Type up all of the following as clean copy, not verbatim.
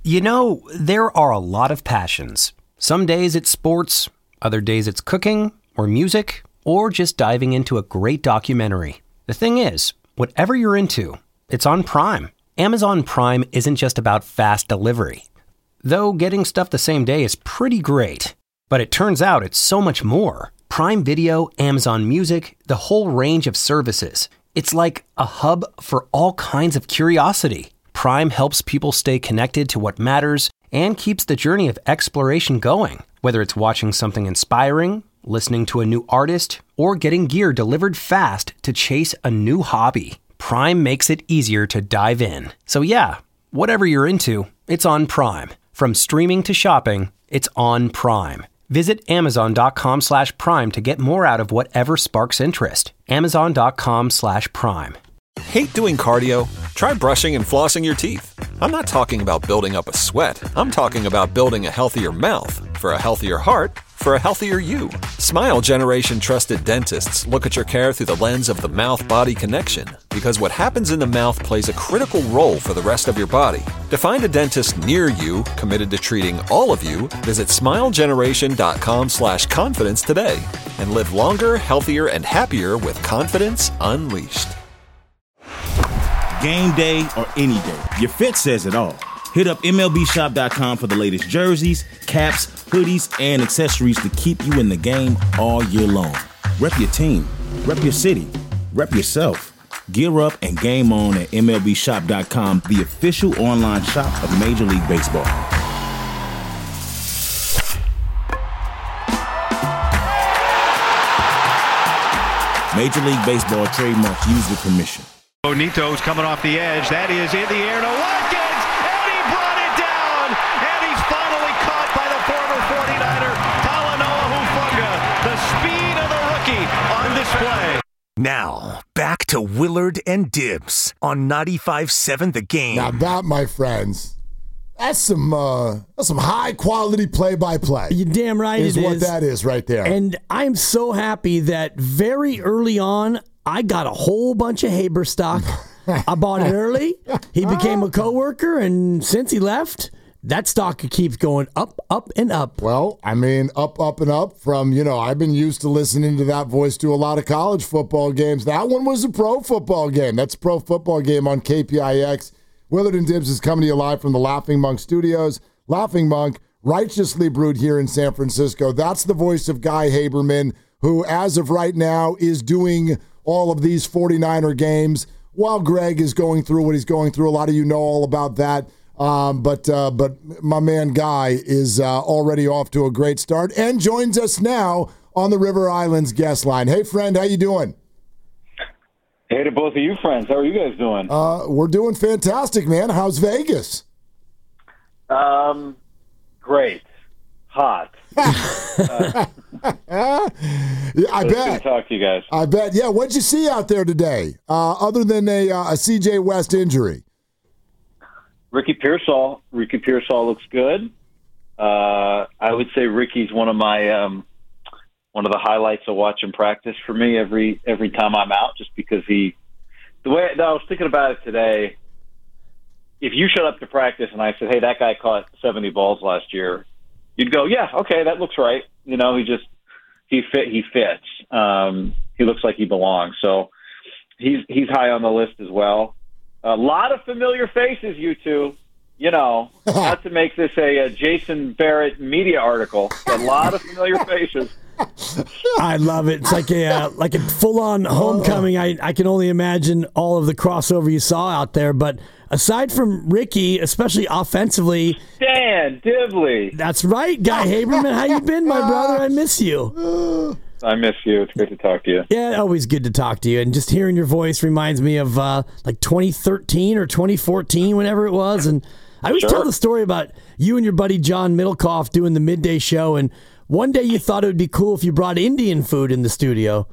You know, there are a lot of passions. Some days it's sports, other days it's cooking or music, or just diving into a great documentary. The thing is, whatever you're into, it's on Prime. Amazon Prime isn't just about fast delivery. Though getting stuff the same day is pretty great. But it turns out it's so much more. Prime Video, Amazon Music, the whole range of services. It's like a hub for all kinds of curiosity. Prime helps people stay connected to what matters and keeps the journey of exploration going. Whether it's watching something inspiring, listening to a new artist, or getting gear delivered fast to chase a new hobby, Prime makes it easier to dive in. So yeah, whatever you're into, it's on Prime. From streaming to shopping, it's on Prime. Visit Amazon.com/Prime to get more out of whatever sparks interest. Amazon.com/Prime. Hate doing cardio? Try brushing and flossing your teeth. I'm not talking about building up a sweat. I'm talking about building a healthier mouth. For a healthier heart, for a healthier you. Smile Generation trusted dentists look at your care through the lens of the mouth-body connection, because what happens in the mouth plays a critical role for the rest of your body. To find a dentist near you committed to treating all of you, visit smilegeneration.com/confidence today and live longer, healthier, and happier with confidence unleashed. Game day or any day, your fit says it all. Hit up MLBshop.com for the latest jerseys, caps, hoodies, and accessories to keep you in the game all year long. Rep your team, rep your city, rep yourself. Gear up and game on at MLBshop.com, the official online shop of Major League Baseball. Major League Baseball trademark used with permission. Bonito's coming off the edge. That is in the air to Watkins, and he brought it down. And he's finally caught by the former 49er, Talanoa Hufanga. The speed of the rookie on display. Now, back to Willard and Dibs on 95.7 The Game. Now that, my friends, that's some high-quality play-by-play. You're damn right it is. What that is right there. And I'm so happy that very early on, I got a whole bunch of Haber stock. I bought it early. He became a coworker, and since he left, that stock keeps going up, up, and up. Well, I mean, up, and up from, I've been used to listening to that voice do a lot of college football games. That one was a pro football game. That's a pro football game on KPIX. Willard and Dibs is coming to you live from the Laughing Monk Studios. Laughing Monk, righteously brewed here in San Francisco. That's the voice of Guy Haberman, who, as of right now, is doing all of these 49er games while Greg is going through what he's going through. A lot of you know all about that. But my man Guy is already off to a great start and joins us now on the River Islands guest line. Hey, friend, how you doing? Hey to both of you friends. How are you guys doing? We're doing fantastic, man. How's Vegas? Great. Hot. I bet. Good to talk to you guys. I bet. Yeah, what'd you see out there today, other than a CJ West injury? Ricky Pearsall looks good. I would say Ricky's one of my one of the highlights of watching practice for me every time I'm out, just because I was thinking about it today. If you showed up to practice and I said, "Hey, that guy caught 70 balls last year," you'd go, "Yeah, okay, that looks right." He fits. He looks like he belongs. So he's high on the list as well. A lot of familiar faces, you two. Not to make this a Jason Barrett media article. A lot of familiar faces. I love it. It's like a full-on homecoming. I can only imagine all of the crossover you saw out there. But aside from Ricky, especially offensively, Dan Dibley. That's right, Guy Haberman. How you been, my brother? I miss you. I miss you. It's great to talk to you. Yeah, always good to talk to you. And just hearing your voice reminds me of like 2013 or 2014, whenever it was. And I always tell the story about you and your buddy John Middlecoff doing the midday show. And one day you thought it would be cool if you brought Indian food in the studio.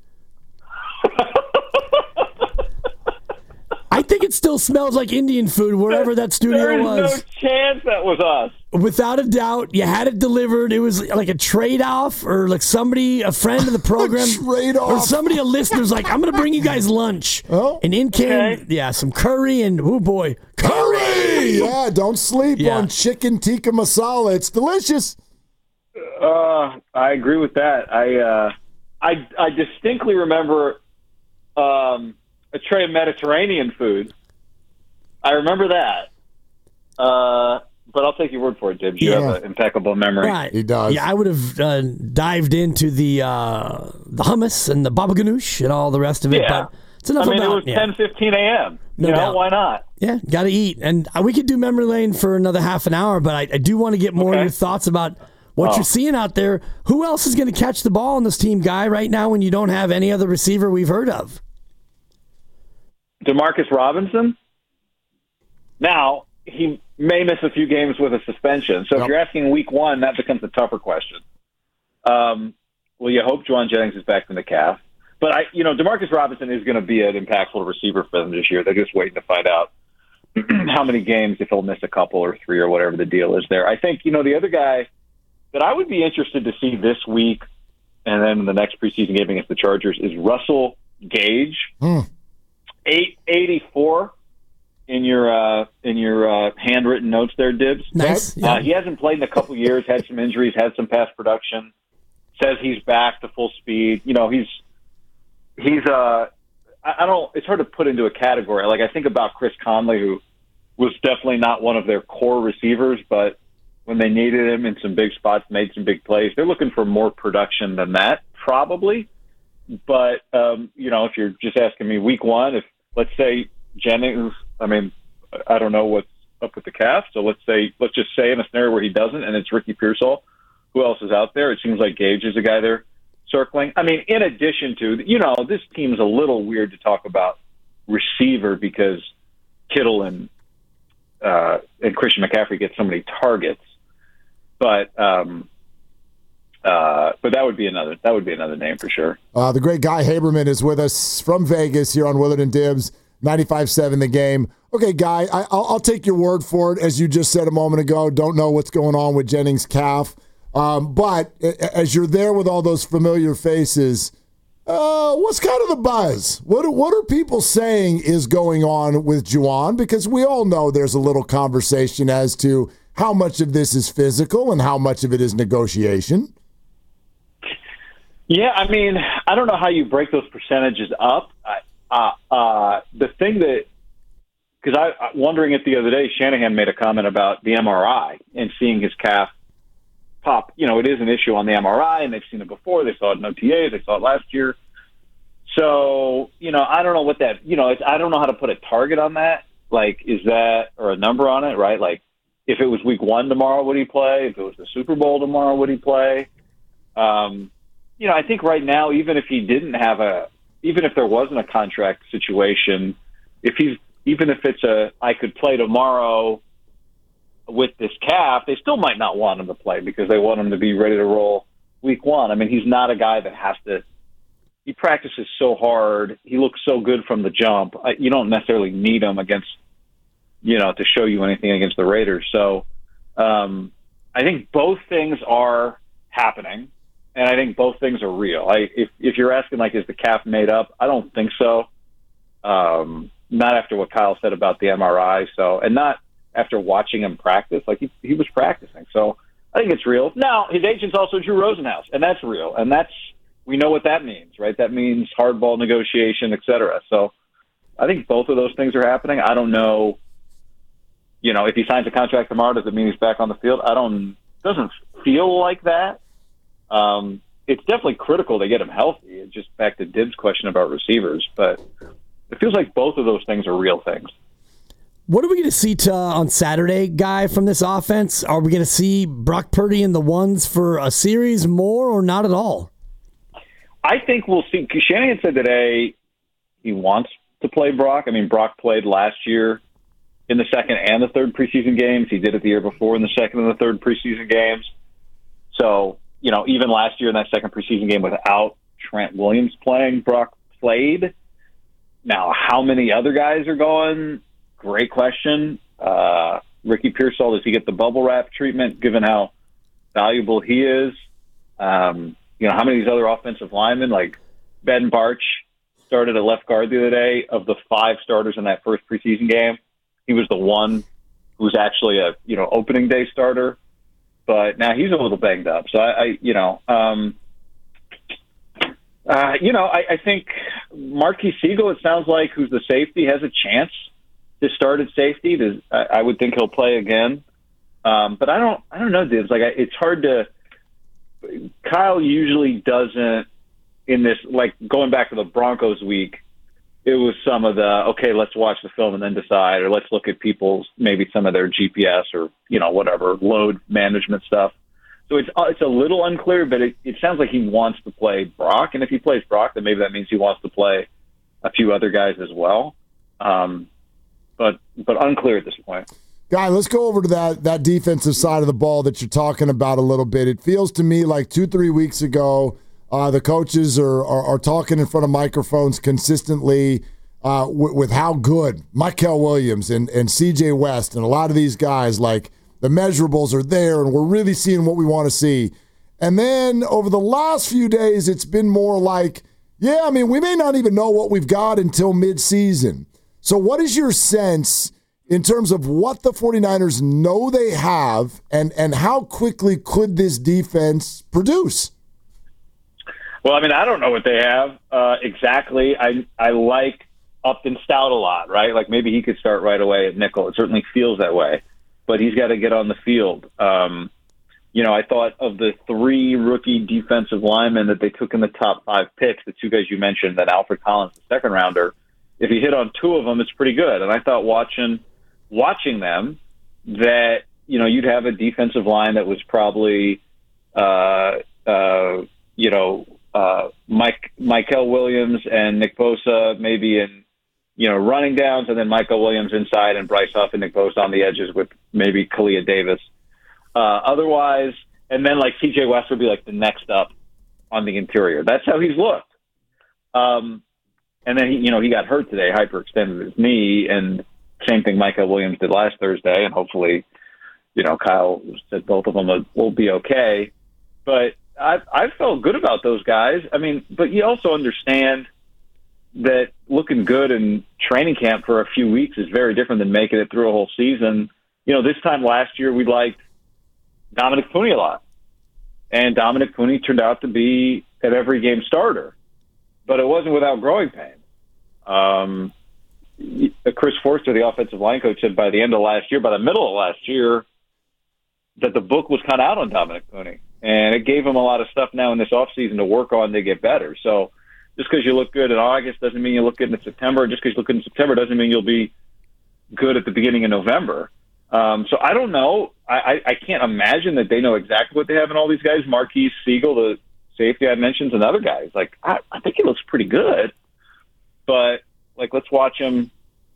I think it still smells like Indian food wherever that studio was. There's no chance that was us. Without a doubt, you had it delivered. It was like a trade-off, or like a friend of the program, or somebody, a listener's like, "I'm going to bring you guys lunch." And in came, some curry and, oh boy, curry! Yeah, don't sleep on chicken tikka masala. It's delicious. I agree with that. I distinctly remember a tray of Mediterranean food. I remember that. But I'll take your word for it, Dibs. You have an impeccable memory. Right. He does. Yeah, I would have dived into the hummus and the baba ganoush and all the rest of it. Yeah. But it's enough it about was 10:15 a.m. No doubt. Why not? Yeah, got to eat. And we could do memory lane for another half an hour, but I do want to get more of your thoughts about what you're seeing out there. Who else is going to catch the ball on this team, Guy, right now when you don't have any other receiver we've heard of? Demarcus Robinson. Now, he may miss a few games with a suspension. So if you're asking week one, that becomes a tougher question. Well, you hope Juwan Jennings is back from the calf. But, Demarcus Robinson is going to be an impactful receiver for them this year. They're just waiting to find out how many games, if he'll miss a couple or three or whatever the deal is there. I think, the other guy that I would be interested to see this week and then in the next preseason game against the Chargers is Russell Gage. 884 in your handwritten notes there, Dibs. Nice. He hasn't played in a couple years, had some injuries, had some past production. Says he's back to full speed. It's hard to put into a category. Like, I think about Chris Conley, who was definitely not one of their core receivers, but when they needed him in some big spots, made some big plays. They're looking for more production than that, probably. But, if you're just asking me week one, if, let's say, Jennings, I don't know what's up with the calf, so let's just say in a scenario where he doesn't, and it's Ricky Pearsall, who else is out there? It seems like Gage is a guy there circling. In addition to, this team's a little weird to talk about receiver because Kittle and Christian McCaffrey get so many targets. But that would be another name for sure. The great Guy Haberman is with us from Vegas here on Willard and Dibs, 95.7 The Game. Okay, Guy, I'll take your word for it. As you just said a moment ago, don't know what's going on with Jennings' calf. But as you're there with all those familiar faces, what's kind of the buzz? What are people saying is going on with Juwan? Because we all know there's a little conversation as to how much of this is physical and how much of it is negotiation. Yeah, I don't know how you break those percentages up. The thing that, because I wondering it the other day, Shanahan made a comment about the MRI and seeing his calf pop. It is an issue on the MRI, and they've seen it before. They saw it in OTA. They saw it last year. So, I don't know what that, I don't know how to put a target on that. Like, is that, or a number on it, right? Like, if it was week one tomorrow, would he play? If it was the Super Bowl tomorrow, would he play? I think right now, even if there wasn't a contract situation, even if it's I could play tomorrow with this calf, they still might not want him to play because they want him to be ready to roll week one. He's not a guy that has to. He practices so hard. He looks so good from the jump. You don't necessarily need him against, to show you anything against the Raiders. So I think both things are happening, and I think both things are real. If you're asking, like, is the calf made up? I don't think so. Not after what Kyle said about the MRI. So, and not after watching him practice. Like, he was practicing. So I think it's real. Now, his agent's also Drew Rosenhaus, and that's real. And we know what that means, right? That means hardball negotiation, et cetera. So I think both of those things are happening. I don't know, if he signs a contract tomorrow, does it mean he's back on the field? Doesn't feel like that. It's definitely critical to get him healthy. It's just back to Dib's question about receivers, but it feels like both of those things are real things. What are we going to see on Saturday, Guy, from this offense? Are we going to see Brock Purdy in the ones for a series more or not at all? I think we'll see. Shanahan said today he wants to play Brock. Brock played last year in the second and the third preseason games. He did it the year before in the second and the third preseason games. So, even last year in that second preseason game without Trent Williams playing, Brock played. Now, how many other guys are going? Great question. Ricky Pearsall, does he get the bubble wrap treatment given how valuable he is? How many of these other offensive linemen, like Ben Barch, started at left guard the other day? Of the 5 starters in that first preseason game, he was the one who's actually a opening day starter, but now he's a little banged up. So I think Marquis Siegel, it sounds like, who's the safety, has a chance to start at safety. I would think he'll play again, but I don't know, Dibs. Like it's hard to. Kyle usually doesn't in this. Like going back to the Broncos week, it was some of the okay, let's watch the film and then decide, or let's look at maybe some of their GPS or whatever load management stuff. So it's a little unclear, but it sounds like he wants to play Brock, and if he plays Brock, then maybe that means he wants to play a few other guys as well. But unclear at this point. Guy, let's go over to that defensive side of the ball that you're talking about a little bit. It feels to me like 2-3 weeks ago, the coaches are talking in front of microphones consistently with how good Mykel Williams and C.J. West and a lot of these guys, like the measurables are there and we're really seeing what we want to see. And then over the last few days, it's been more like, we may not even know what we've got until midseason. So what is your sense in terms of what the 49ers know they have and how quickly could this defense produce? Well, I don't know what they have exactly. I like Upton Stout a lot, right? Like maybe he could start right away at nickel. It certainly feels that way, but he's got to get on the field. I thought of the 3 rookie defensive linemen that they took in the top 5 picks, the 2 guys you mentioned, that Alfred Collins, the second rounder, if he hit on 2 of them, it's pretty good. And I thought watching them that, you'd have a defensive line that was probably, Mykel Williams and Nick Bosa maybe in, running downs, and then Mykel Williams inside and Bryce Huff and Nick Bosa on the edges with maybe Kalia Davis. Otherwise, and then like C.J. West would be like the next up on the interior. That's how he's looked. And then he got hurt today, hyperextended his knee, and same thing Mykel Williams did last Thursday, and hopefully, Kyle said both of them will be okay. But I felt good about those guys. But you also understand that looking good in training camp for a few weeks is very different than making it through a whole season. This time last year we liked Dominic Puni a lot, and Dominic Puni turned out to be an every game starter, but it wasn't without growing pains. Chris Forster, the offensive line coach, said by the middle of last year, that the book was kind of out on Dominic Puni, and it gave him a lot of stuff now in this offseason to work on to get better. So just because you look good in August doesn't mean you look good in September. Just because you look good in September doesn't mean you'll be good at the beginning of November. So I don't know. I can't imagine that they know exactly what they have in all these guys. Marquis Siegel, the safety I mentioned, and other guys. Like I think he looks pretty good, but like let's watch him,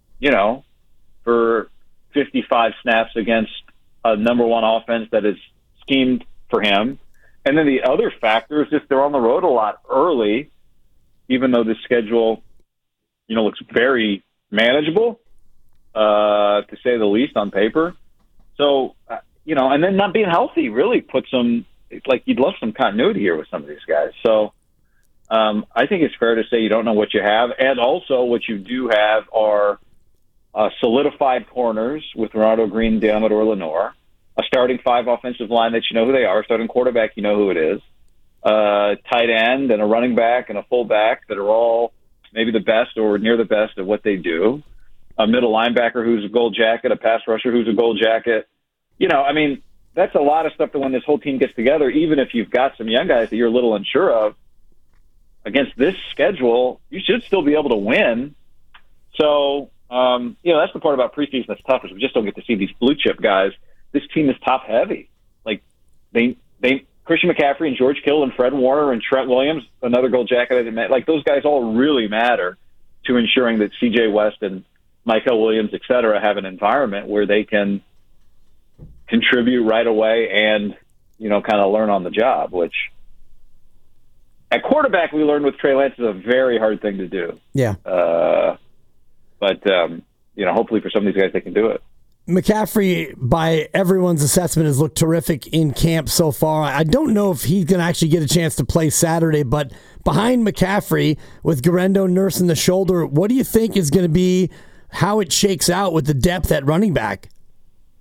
for 55 snaps against a number 1 offense that is schemed for him. And then the other factor is just they're on the road a lot early, even though the schedule, looks very manageable, to say the least on paper. So, and then not being healthy really puts them, it's like you'd love some continuity here with some of these guys. So I think it's fair to say you don't know what you have. And also what you do have are solidified corners with Ronaldo Green, Deommodore Lenoir, a starting 5 offensive line that you know who they are, starting quarterback, you know who it is, tight end and a running back and a fullback that are all maybe the best or near the best at what they do, a middle linebacker who's a gold jacket, a pass rusher who's a gold jacket. That's a lot of stuff that when this whole team gets together, even if you've got some young guys that you're a little unsure of, against this schedule, you should still be able to win. So, that's the part about preseason that's tough is we just don't get to see these blue chip guys. This team is top heavy. Like they Christian McCaffrey and George Kittle and Fred Warner and Trent Williams, another gold jacket. Like those guys all really matter to ensuring that C.J. West and Mykel Williams, et cetera, have an environment where they can contribute right away and, kind of learn on the job, which at quarterback we learned with Trey Lance is a very hard thing to do. Yeah. But hopefully for some of these guys they can do it. McCaffrey, by everyone's assessment, has looked terrific in camp so far. I don't know if he's going to actually get a chance to play Saturday, but behind McCaffrey, with Guerendo nursing the shoulder, what do you think is going to be how it shakes out with the depth at running back?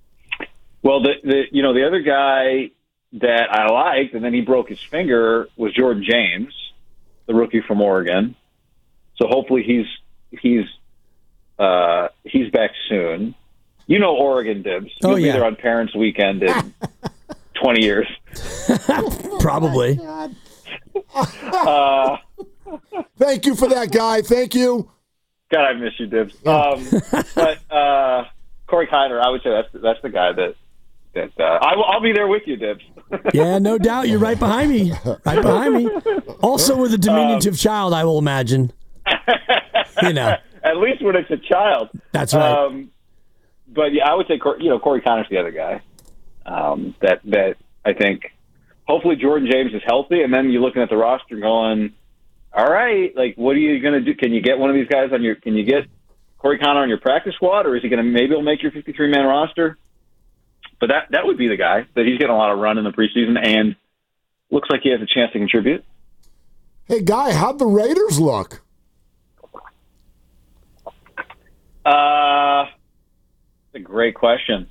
Well, the other guy that I liked, and then he broke his finger, was Jordan James, the rookie from Oregon. So hopefully he's back soon. You know Oregon, Dibs. You'll be there on Parents' Weekend in 20 years. Probably. Thank you for that, guy. Thank you. God, I miss you, Dibs. But Corey Kiner, I would say that's the guy that I'll be there with you, Dibs. Yeah, no doubt. You're right behind me. Right behind me. Also with a diminutive child, I will imagine. At least when it's a child. That's right. But yeah, I would say Corey Kiner's the other guy. That I think. Hopefully Jordan James is healthy, and then you're looking at the roster going, all right, like what are you going to do? Can you get one of these guys on can you get Corey Kiner on your practice squad, or is he going to maybe he'll make your 53-man roster? But that would be the guy that he's getting a lot of run in the preseason, and looks like he has a chance to contribute. Hey, Guy, how'd the Raiders look? That's a great question.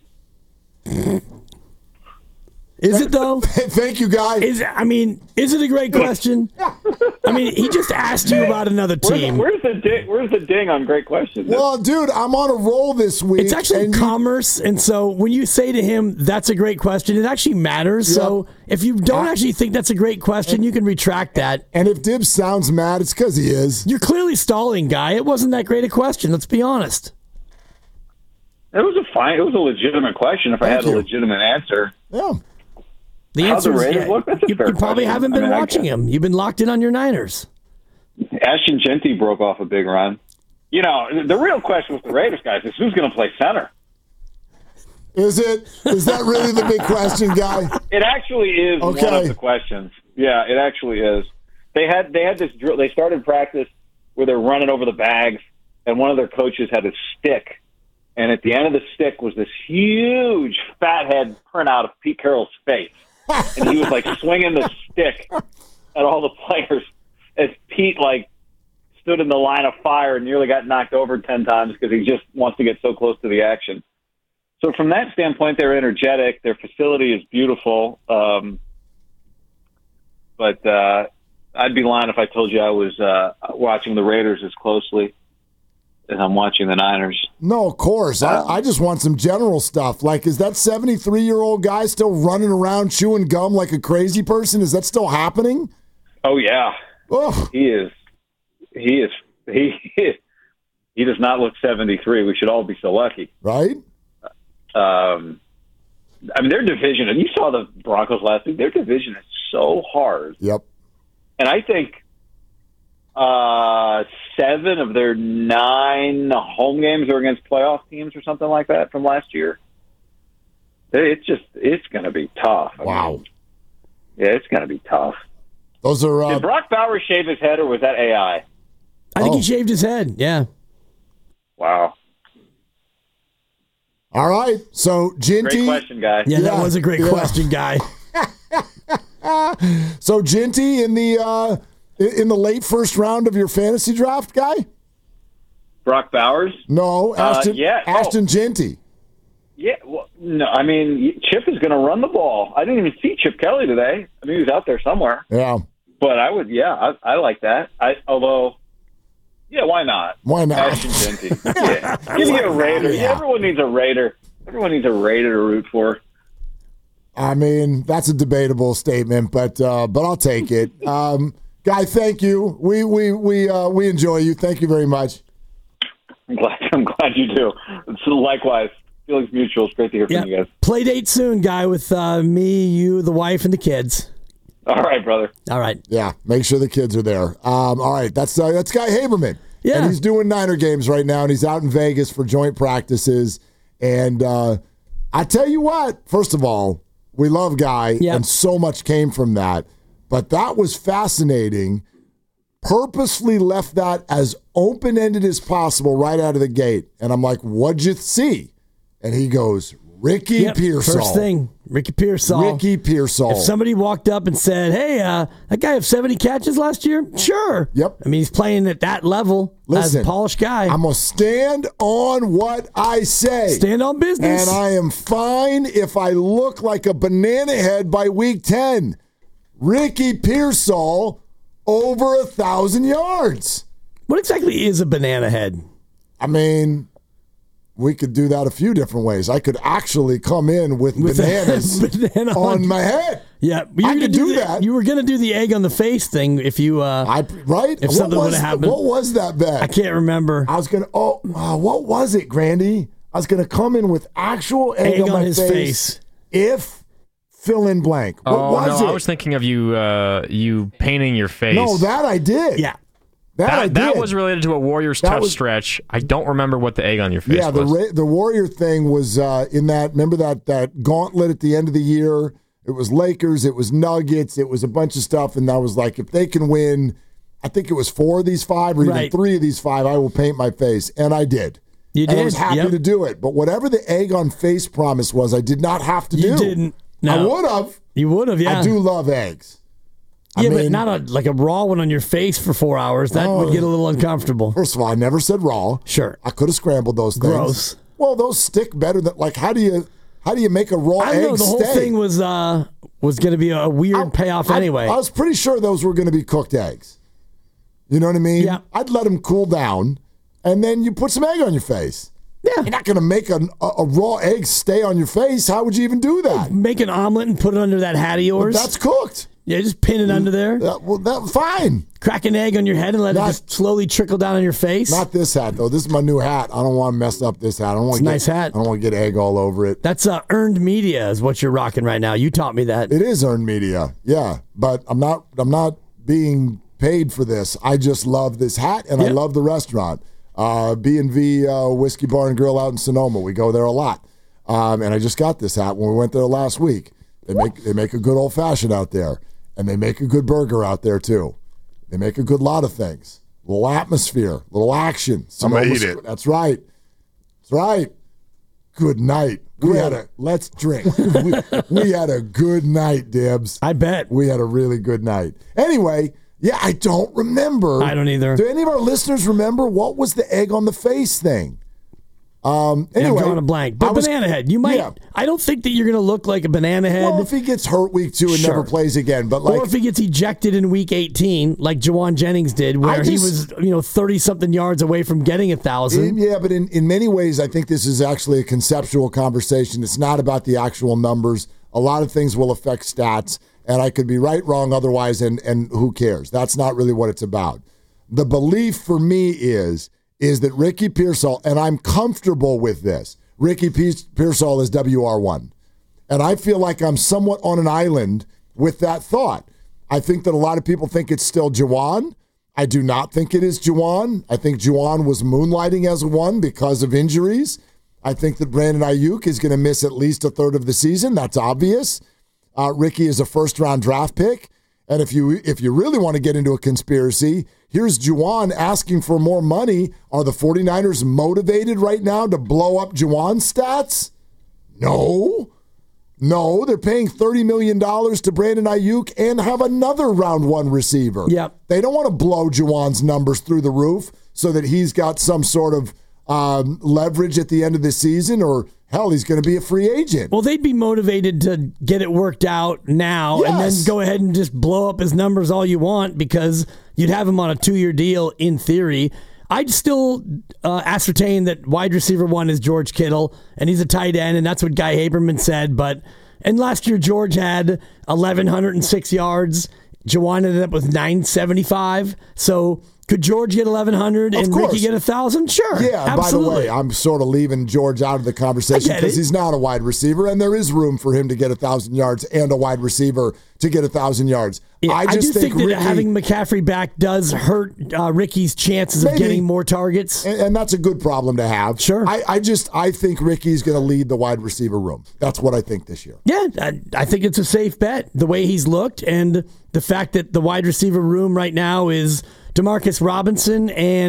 Is it, though? Thank you, Guy. Is it a great question? I mean, he just asked you about another team. Where's the ding on great questions? Well, dude, I'm on a roll this week. It's actually commerce, and so when you say to him, that's a great question, it actually matters. Yep. So if you don't actually think that's a great question, you can retract that. And if Dibs sounds mad, it's because he is. You're clearly stalling, Guy. It wasn't that great a question. Let's be honest. It was a legitimate question if I had a legitimate answer. Yeah. The answer is you probably haven't been watching him. You've been locked in on your Niners. Ashton Genty broke off a big run. The real question with the Raiders guys is who's going to play center. Is that really the big question, Guy? It actually is one of the questions. Yeah, it actually is. They had this drill. They started practice where they're running over the bags, and one of their coaches had a stick, and at the end of the stick was this huge fathead printout of Pete Carroll's face. And he was like swinging the stick at all the players as Pete stood in the line of fire and nearly got knocked over 10 times because he just wants to get so close to the action. So from that standpoint, they're energetic. Their facility is beautiful. But I'd be lying if I told you I was watching the Raiders as closely as I'm watching the Niners. No, of course. I just want some general stuff. Like, is that 73-year-old guy still running around chewing gum like a crazy person? Is that still happening? Oh, yeah. Oh. He is. He does not look 73. We should all be so lucky. Right? Their division, and you saw the Broncos last week, their division is so hard. Yep. And I think 7 of their 9 home games are against playoff teams or something like that from last year. It's going to be tough. Wow. It's going to be tough. Those are. Did Brock Bowers shave his head, or was that AI? I think he shaved his head. Yeah. Wow. All right. So, Genty. Great question, guy. Yeah, that was a great question, Guy. So, Genty in the late first round of your fantasy draft, Guy? Brock Bowers? No, Ashton Genty. Yeah, well, no, Chip is going to run the ball. I didn't even see Chip Kelly today. He was out there somewhere. Yeah. But I would, I like that. Although, why not? Why not? Ashton Genty. Yeah. Give me a Raider. Yeah, everyone needs a Raider. Everyone needs a Raider to root for. That's a debatable statement, but I'll take it. Guy, thank you. We enjoy you. Thank you very much. I'm glad you do. So likewise, feelings mutual. It's great to hear from you guys. Play date soon, Guy, with me, you, the wife, and the kids. All right, brother. All right. Yeah, make sure the kids are there. All right, that's Guy Haberman. Yeah. And he's doing Niner games right now, and he's out in Vegas for joint practices. And I tell you what, first of all, we love Guy, and so much came from that. But that was fascinating. Purposely left that as open-ended as possible right out of the gate. And I'm like, what'd you see? And he goes, Ricky Pearsall. First thing, Ricky Pearsall. Ricky Pearsall. If somebody walked up and said, hey, that guy have 70 catches last year? Sure. Yep. I mean, he's playing at that level as a polished guy. I'm going to stand on what I say. Stand on business. And I am fine if I look like a banana head by week 10. Ricky Pearsall over 1,000 yards. What exactly is a banana head? I mean, we could do that a few different ways. I could actually come in with bananas on my head. Yeah, I could do that. You were going to do the egg on the face thing if you, right? If something would have happened. What was that bet? I can't remember. I was going to. What was it, Grandy? I was going to come in with actual egg on my his face. If fill in blank. What was it? I was thinking of you painting your face. No, that I did. Yeah. That was related to a Warriors tough stretch. I don't remember what the egg on your face was. Yeah, the Warrior thing was in that. Remember that gauntlet at the end of the year? It was Lakers, it was Nuggets, it was a bunch of stuff, and I was like, if they can win, I think it was 4 of these 5 or even 3 of these 5, I will paint my face, and I did. You did. And I was happy to do it, but whatever the egg on face promise was, I did not have to do. You didn't. No. I would have. You would have. Yeah. I do love eggs. Yeah, but not like a raw one on your face for 4 hours. That would get a little uncomfortable. First of all, I never said raw. Sure. I could have scrambled those things. Gross. Well, those stick better than, like, how do you make a raw egg I don't know. The whole stay? thing was going to be a weird payoff anyway. I was pretty sure those were going to be cooked eggs. You know what I mean? Yeah. I'd let them cool down, and then you put some egg on your face. Yeah. You're not going to make a raw egg stay on your face. How would you even do that? Make an omelet and put it under that hat of yours. But that's cooked. Yeah, just pin it under there. Fine. Crack an egg on your head and let it just slowly trickle down on your face. Not this hat, though. This is my new hat. I don't want to mess up this hat. It's a nice hat. I don't want to get egg all over it. That's earned media is what you're rocking right now. You taught me that. It is earned media, yeah. But I'm not being paid for this. I just love this hat, and I love the restaurant. B&V Whiskey Bar and Grill out in Sonoma. We go there a lot. And I just got this hat when we went there last week. They make a good old-fashioned out there. And they make a good burger out there, too. They make a good lot of things. Little atmosphere, little action. I'm going to eat it. That's right. That's right. Good night. Let's drink. we had a good night, Dibs. I bet. We had a really good night. Anyway, yeah, I don't remember. I don't either. Do any of our listeners remember what was the egg on the face thing? Anyway, I'm drawing a blank. But banana head. You might. Yeah. I don't think that you're going to look like a banana head. Well, if he gets hurt week 2 and never plays again, but or if he gets ejected in week 18, like Jawan Jennings did, where he was 30-something yards away from getting 1,000. Yeah, but in many ways, I think this is actually a conceptual conversation. It's not about the actual numbers. A lot of things will affect stats, and I could be right, wrong, otherwise, and who cares? That's not really what it's about. The belief for me is that Ricky Pearsall, and I'm comfortable with this, Ricky Pearsall is WR1. And I feel like I'm somewhat on an island with that thought. I think that a lot of people think it's still Juwan. I do not think it is Juwan. I think Juwan was moonlighting as a 1 because of injuries. I think that Brandon Ayuk is going to miss at least a third of the season. That's obvious. Ricky is a first-round draft pick. And if you really want to get into a conspiracy, here's Juwan asking for more money. Are the 49ers motivated right now to blow up Juwan's stats? No, they're paying $30 million to Brandon Ayuk and have another round 1 receiver. Yep. They don't want to blow Juwan's numbers through the roof so that he's got some sort of leverage at the end of the season, or hell, he's going to be a free agent. Well, they'd be motivated to get it worked out now and then go ahead and just blow up his numbers all you want because you'd have him on a 2-year deal in theory. I'd still ascertain that wide receiver 1 is George Kittle, and he's a tight end, and that's what Guy Haberman said. And last year, George had 1,106 yards. Juwan ended up with 975. So could George get 1,100 and Ricky get 1,000? Sure. Yeah, absolutely. By the way, I'm sort of leaving George out of the conversation because he's not a wide receiver, and there is room for him to get 1,000 yards and a wide receiver to get 1,000 yards. Yeah, I do think that Ricky, having McCaffrey back does hurt Ricky's chances of getting more targets. And that's a good problem to have. Sure. I think Ricky's going to lead the wide receiver room. That's what I think this year. Yeah, I think it's a safe bet, the way he's looked, and the fact that the wide receiver room right now is DeMarcus Robinson and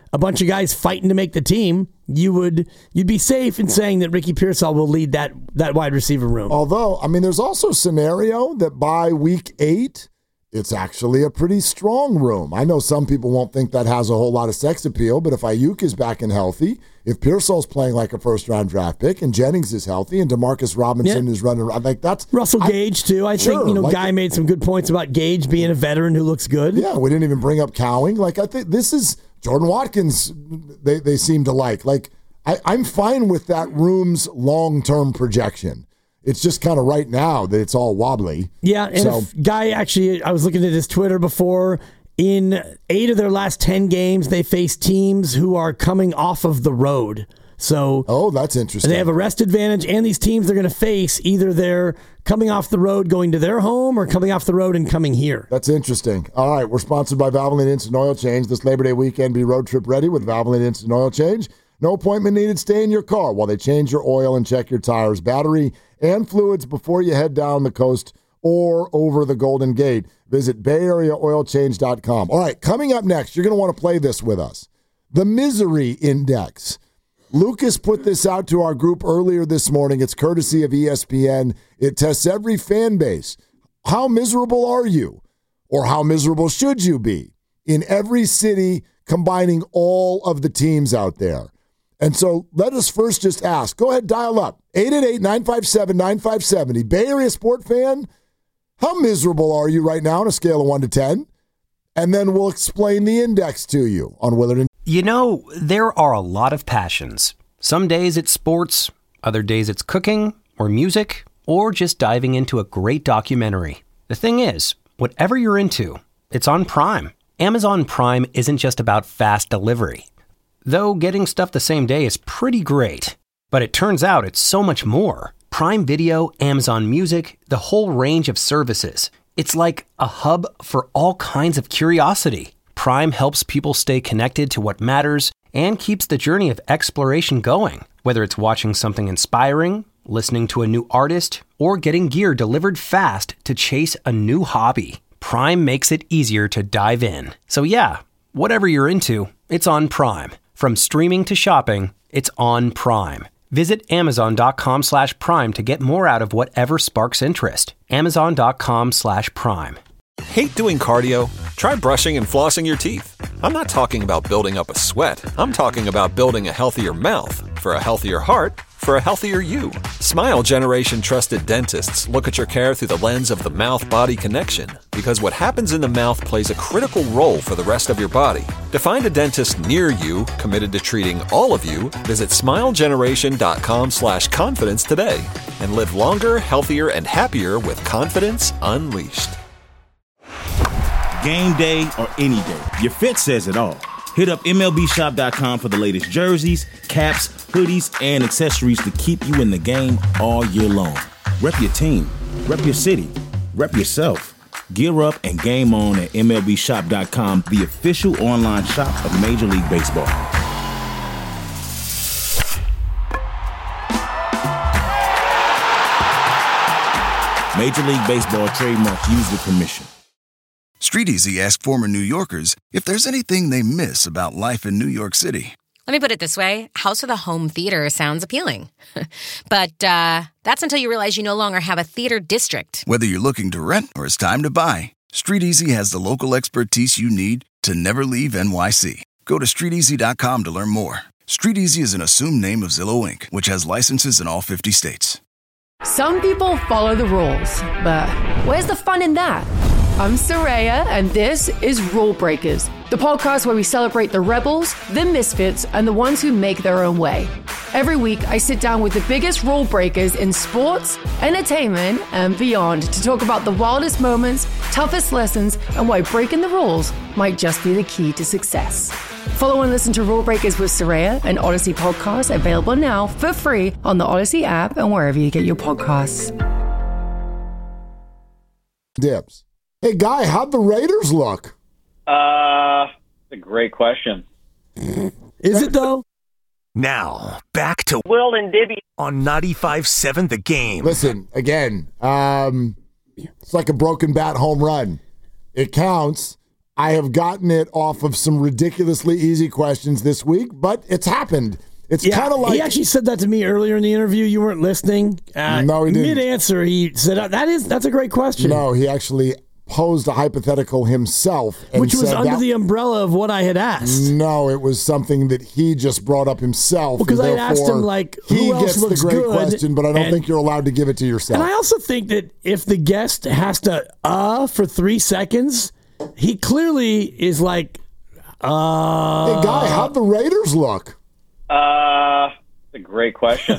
a bunch of guys fighting to make the team, you'd be safe in saying that Ricky Pearsall will lead that wide receiver room. Although, I mean, there's also a scenario that by week 8, it's actually a pretty strong room. I know some people won't think that has a whole lot of sex appeal, but if Ayuk is back and healthy, if Pearsall's playing like a first-round draft pick, and Jennings is healthy, and Demarcus Robinson is running around, like that's Russell Gage too. I think Guy made some good points about Gage being a veteran who looks good. Yeah, we didn't even bring up Cowing. Like I think this is Jordan Watkins. They seem to like. I'm fine with that room's long-term projection. It's just kind of right now that it's all wobbly. Yeah, and if Guy actually, I was looking at his Twitter before. In 8 of their last 10 games, they face teams who are coming off of the road. So, that's interesting. They have a rest advantage, and these teams they're going to face, either they're coming off the road going to their home or coming off the road and coming here. That's interesting. All right, we're sponsored by Valvoline Instant Oil Change. This Labor Day weekend, be road trip ready with Valvoline Instant Oil Change. No appointment needed. Stay in your car while they change your oil and check your tires, battery, and fluids before you head down the coast or over the Golden Gate. Visit BayAreaOilChange.com. All right, coming up next, you're going to want to play this with us. The Misery Index. Lucas put this out to our group earlier this morning. It's courtesy of ESPN. It tests every fan base. How miserable are you? Or how miserable should you be? In every city, combining all of the teams out there. And so let us first just ask. Go ahead, dial up. 888-957-9570. Bay Area sport fan, how miserable are you right now on a scale of 1 to 10? And then we'll explain the index to you on Willard and... You know, there are a lot of passions. Some days it's sports, other days it's cooking or music, or just diving into a great documentary. The thing is, whatever you're into, it's on Prime. Amazon Prime isn't just about fast delivery. Though getting stuff the same day is pretty great. But it turns out it's so much more. Prime Video, Amazon Music, the whole range of services. It's like a hub for all kinds of curiosity. Prime helps people stay connected to what matters and keeps the journey of exploration going. Whether it's watching something inspiring, listening to a new artist, or getting gear delivered fast to chase a new hobby, Prime makes it easier to dive in. So yeah, whatever you're into, it's on Prime. From streaming to shopping, it's on Prime. Visit Amazon.com/Prime to get more out of whatever sparks interest. Amazon.com/Prime. Hate doing cardio? Try brushing and flossing your teeth. I'm not talking about building up a sweat. I'm talking about building a healthier mouth. For a healthier heart, for a healthier you. Smile Generation trusted dentists look at your care through the lens of the mouth-body connection, because what happens in the mouth plays a critical role for the rest of your body. To find a dentist near you committed to treating all of you, visit smilegeneration.com/confidence today and live longer, healthier, and happier with confidence unleashed. Game day or any day, your fit says it all. Hit up MLBshop.com for the latest jerseys, caps, hoodies, and accessories to keep you in the game all year long. Rep your team, rep your city, rep yourself. Gear up and game on at MLBshop.com, the official online shop of Major League Baseball. Major League Baseball trademarks used with permission. StreetEasy asked former New Yorkers if there's anything they miss about life in New York City. Let me put it this way. House with a home theater sounds appealing. But that's until you realize you no longer have a theater district. Whether you're looking to rent or it's time to buy, StreetEasy has the local expertise you need to never leave NYC. Go to StreetEasy.com to learn more. StreetEasy is an assumed name of Zillow Inc., which has licenses in all 50 states. Some people follow the rules, but where's the fun in that? I'm Soraya, and this is Rule Breakers, the podcast where we celebrate the rebels, the misfits, and the ones who make their own way. Every week, I sit down with the biggest rule breakers in sports, entertainment, and beyond to talk about the wildest moments, toughest lessons, and why breaking the rules might just be the key to success. Follow and listen to Rule Breakers with Soraya, an Odyssey podcast available now for free on the Odyssey app and wherever you get your podcasts. Dips. Hey, Guy, how'd the Raiders look? That's a great question. Is it, though? Now, back to Will and Dibby on 95.7 The Game. Listen, again, it's like a broken bat home run. It counts. I have gotten it off of some ridiculously easy questions this week, but it's happened. It's kind of like... He actually said that to me earlier in the interview. You weren't listening. No, he didn't. Mid-answer, he said, that's a great question. No, he actually posed a hypothetical himself. And which was under the umbrella of what I had asked. No, it was something that he just brought up himself. Because I had asked him, who else looks good? He gets the great question, but I don't think you're allowed to give it to yourself. And I also think that if the guest has to for 3 seconds, he clearly is like, Hey, Guy, how'd the Raiders look? That's a great question.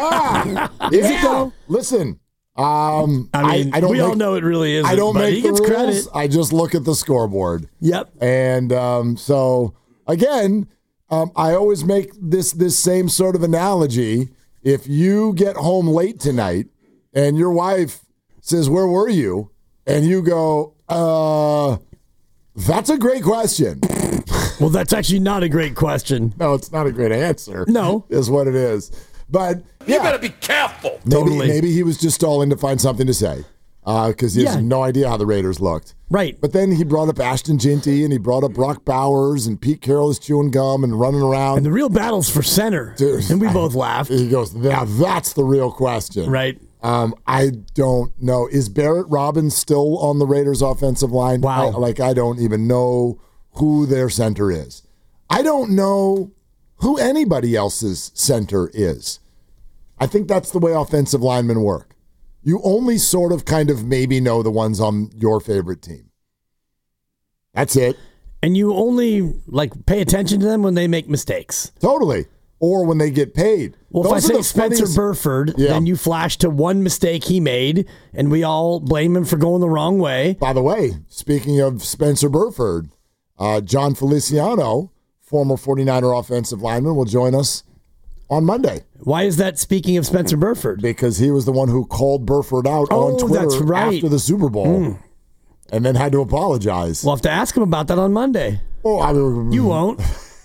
Is it though? Listen. I don't. We all know it really is. I don't make the rules. Credit. I just look at the scoreboard. Yep. And so again, I always make this same sort of analogy. If you get home late tonight and your wife says, "Where were you?" and you go, "That's a great question." Well, that's actually not a great question. No, it's not a great answer. No, is what it is. But you better be careful. Maybe he was just stalling to find something to say because he has no idea how the Raiders looked. Right. But then he brought up Ashton Ginty and he brought up Brock Bowers and Pete Carroll is chewing gum and running around. And the real battle's for center. Dude, and we both laughed. He goes, now that's the real question. Right. I don't know. Is Barrett Robbins still on the Raiders offensive line? Wow. I don't even know who their center is. I don't know who anybody else's center is. I think that's the way offensive linemen work. You only sort of kind of maybe know the ones on your favorite team. That's it. And you only pay attention to them when they make mistakes. Totally. Or when they get paid. Well, Those if I say Spencer Burford, then you flash to one mistake he made, and we all blame him for going the wrong way. By the way, speaking of Spencer Burford, John Feliciano, former 49er offensive lineman, will join us on Monday. Why is that speaking of Spencer Burford? Because he was the one who called Burford out on Twitter after the Super Bowl and then had to apologize. We'll have to ask him about that on Monday. Oh, you won't.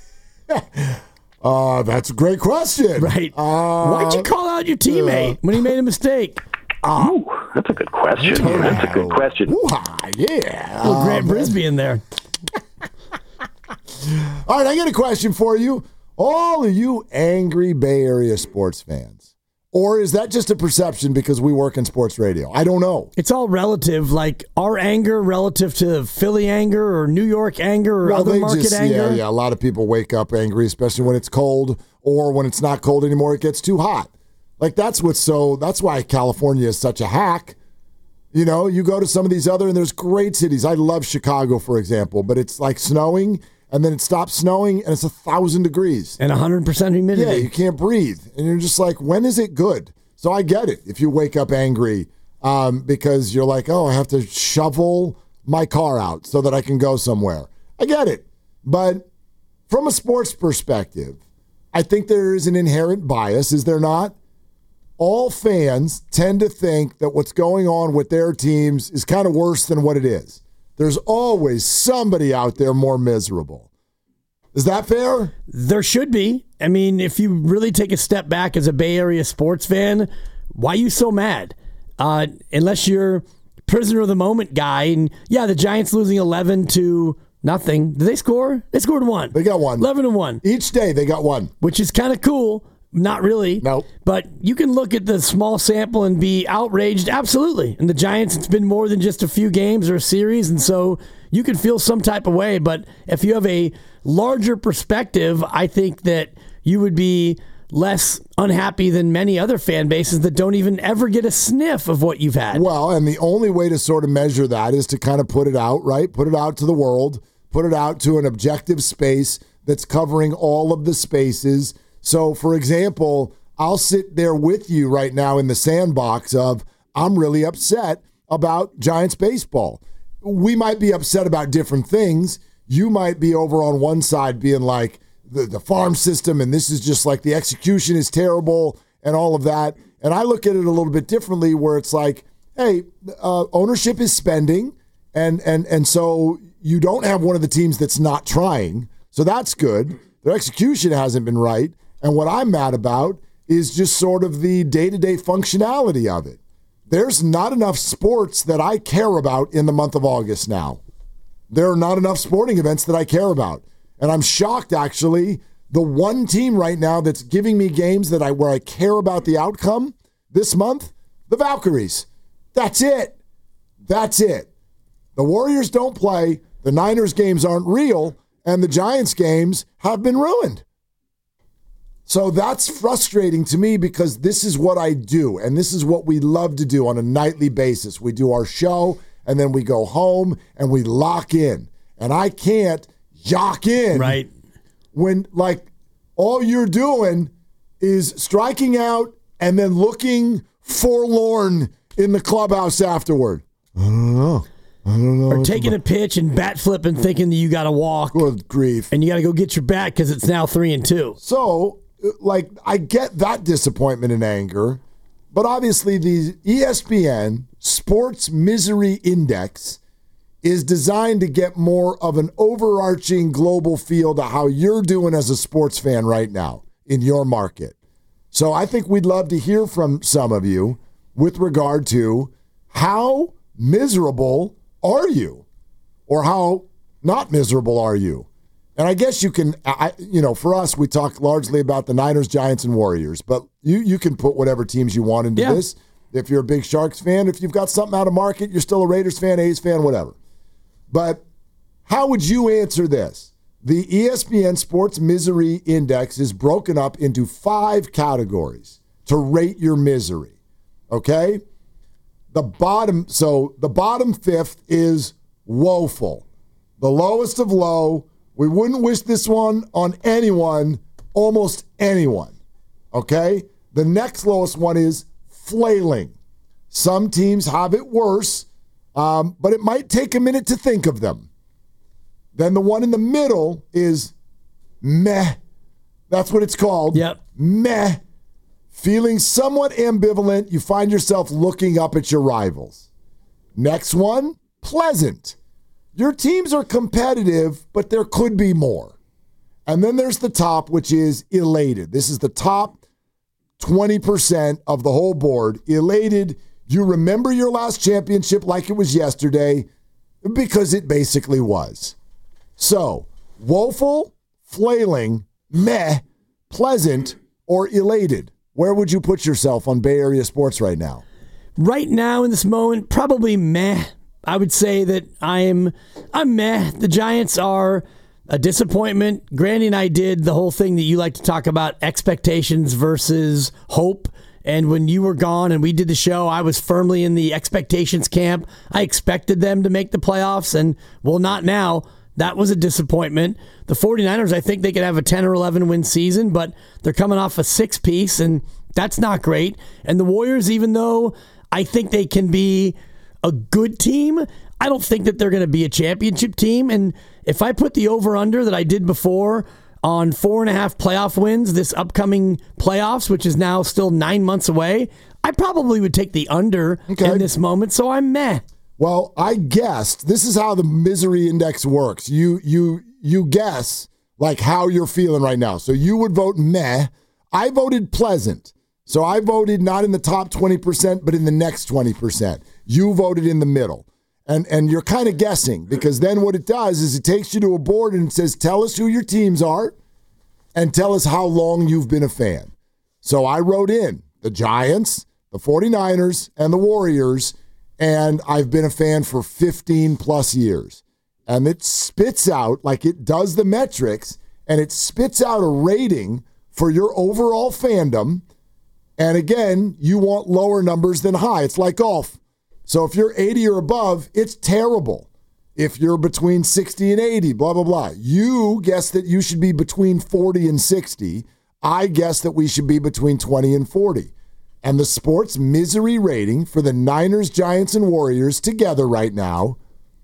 That's a great question. Right. Why'd you call out your teammate when he made a mistake? Ooh, that's a good question. That's a good question. Yeah. Little Grant Brisbee in there. All right, I got a question for you. All of you angry Bay Area sports fans. Or is that just a perception because we work in sports radio? I don't know. It's all relative, like our anger relative to Philly anger or New York anger or other market anger. Yeah, a lot of people wake up angry, especially when it's cold or when it's not cold anymore, it gets too hot. That's why California is such a hack. You know, you go to some of these and there's great cities. I love Chicago, for example, but it's snowing. And then it stops snowing, and it's 1,000 degrees. And 100% humidity. Yeah, you can't breathe. And you're just like, when is it good? So I get it if you wake up angry because you're like, I have to shovel my car out so that I can go somewhere. I get it. But from a sports perspective, I think there is an inherent bias, is there not? All fans tend to think that what's going on with their teams is kind of worse than what it is. There's always somebody out there more miserable. Is that fair? There should be. I mean, if you really take a step back as a Bay Area sports fan, why are you so mad? Unless you're prisoner of the moment guy. And yeah, the Giants losing 11-0. Did they score? They scored one. They got one. 11-1. Each day they got one. Which is kind of cool. Not really. No. But you can look at the small sample and be outraged. Absolutely. And the Giants, it's been more than just a few games or a series. And so you can feel some type of way. But if you have a larger perspective, I think that you would be less unhappy than many other fan bases that don't even ever get a sniff of what you've had. Well, and the only way to sort of measure that is to kind of put it out, right? Put it out to the world. Put it out to an objective space that's covering all of the spaces. So, for example, I'll sit there with you right now in the sandbox of I'm really upset about Giants baseball. We might be upset about different things. You might be over on one side being like the farm system and this is just like the execution is terrible and all of that. And I look at it a little bit differently where it's like, hey, ownership is spending and so you don't have one of the teams that's not trying. So that's good. Their execution hasn't been right. And what I'm mad about is just sort of the day-to-day functionality of it. There's not enough sports that I care about in the month of August now. there are not enough sporting events that I care about. And I'm shocked, actually. The one team right now that's giving me games where I care about the outcome this month, the Valkyries. That's it. That's it. The Warriors don't play, the Niners games aren't real, and the Giants games have been ruined. So that's frustrating to me because this is what I do, and this is what we love to do on a nightly basis. We do our show, and then we go home, and we lock in. And I can't yock in when, all you're doing is striking out and then looking forlorn in the clubhouse afterward. I don't know. Or taking a pitch and bat flipping, thinking that you got to walk. Good grief. And you got to go get your bat because it's now 3-2. So, I get that disappointment and anger, but obviously the ESPN Sports Misery Index is designed to get more of an overarching global feel to how you're doing as a sports fan right now in your market. So I think we'd love to hear from some of you with regard to how miserable are you, or how not miserable are you? And I guess you can, for us, we talk largely about the Niners, Giants, and Warriors, but you can put whatever teams you want into this. If you're a big Sharks fan, if you've got something out of market, you're still a Raiders fan, A's fan, whatever. But how would you answer this? The ESPN Sports Misery Index is broken up into 5 categories to rate your misery, okay? The bottom 5th is woeful. The lowest of low. We wouldn't wish this one on anyone, almost anyone, okay? The next lowest one is flailing. Some teams have it worse, but it might take a minute to think of them. Then the one in the middle is meh. That's what it's called. Yep. Meh. Feeling somewhat ambivalent, you find yourself looking up at your rivals. Next one, pleasant. Your teams are competitive, but there could be more. And then there's the top, which is elated. This is the top 20% of the whole board. Elated, you remember your last championship like it was yesterday, because it basically was. So, woeful, flailing, meh, pleasant, or elated. Where would you put yourself on Bay Area sports right now? Right now, in this moment, probably meh. I would say that I'm meh. The Giants are a disappointment. Granny and I did the whole thing that you like to talk about, expectations versus hope. And when you were gone and we did the show, I was firmly in the expectations camp. I expected them to make the playoffs, and, well, not now. That was a disappointment. The 49ers, I think they could have a 10 or 11 win season, but they're coming off a 6-piece, and that's not great. And the Warriors, even though I think they can be a good team, I don't think that they're going to be a championship team. And if I put the over-under that I did before on 4.5 playoff wins this upcoming playoffs, which is now still 9 months away, I probably would take the under in this moment, so I'm meh. Well, I guessed this is how the misery index works. You guess like how you're feeling right now. So you would vote meh. I voted pleasant. So I voted not in the top 20%, but in the next 20%. You voted in the middle. And you're kind of guessing, because then what it does is it takes you to a board and it says, tell us who your teams are and tell us how long you've been a fan. So I wrote in the Giants, the 49ers, and the Warriors, and I've been a fan for 15 plus years. And it spits out, like it does the metrics, and it spits out a rating for your overall fandom. And again, you want lower numbers than high. It's like golf. So if you're 80 or above, it's terrible. If you're between 60 and 80, blah, blah, blah. You guess that you should be between 40 and 60. I guess that we should be between 20 and 40. And the sports misery rating for the Niners, Giants, and Warriors together right now